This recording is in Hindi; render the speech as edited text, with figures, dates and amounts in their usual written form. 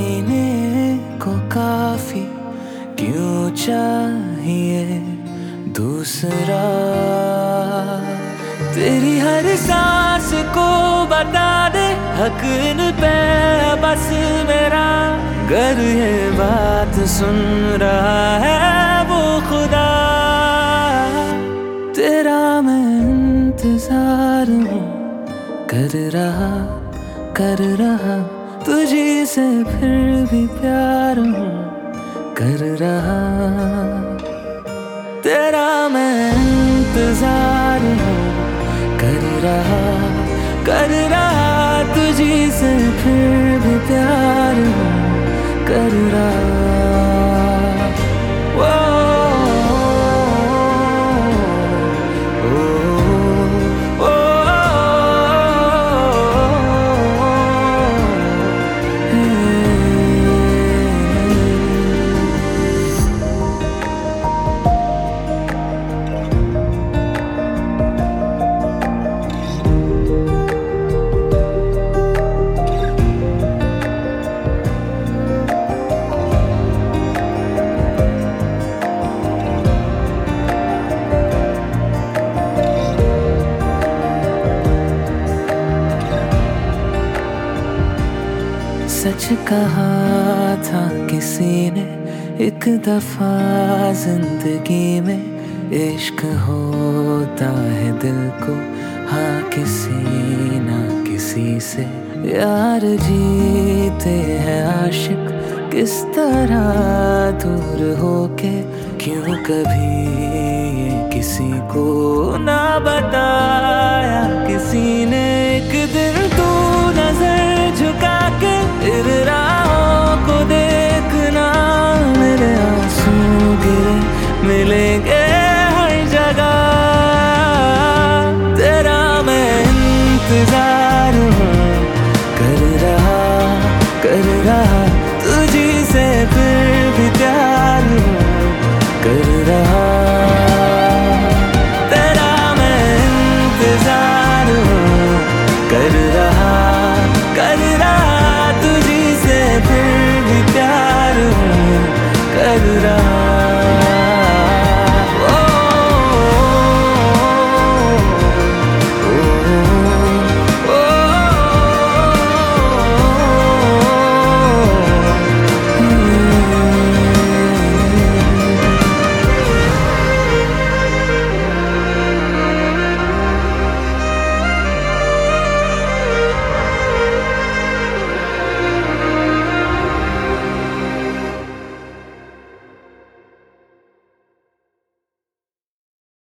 जीने को काफी क्यों चाहिए दूसरा। तेरी हर सांस को बता दे हक इन पे बस मेरा। गर ये बात सुन रहा है वो खुदा, तेरा मैं इंतजार हूँ कर रहा तुझी से फिर भी प्यार हूँ कर रहा। तेरा मैं इंतजार हूँ कर रहा तुझी से फिर भी प्यार हूँ कर रहा। सच कहा था किसी ने एक दफा जिंदगी में, इश्क होता है दिल को हाँ किसी ना किसी से। यार जीते हैं आशिक किस तरह दूर होके, क्यों कभी ये किसी को ना बताया किसी ने। एक दिन तू नजर झुका के इन राहों को देखना, मेरे आंसू गिरे मिले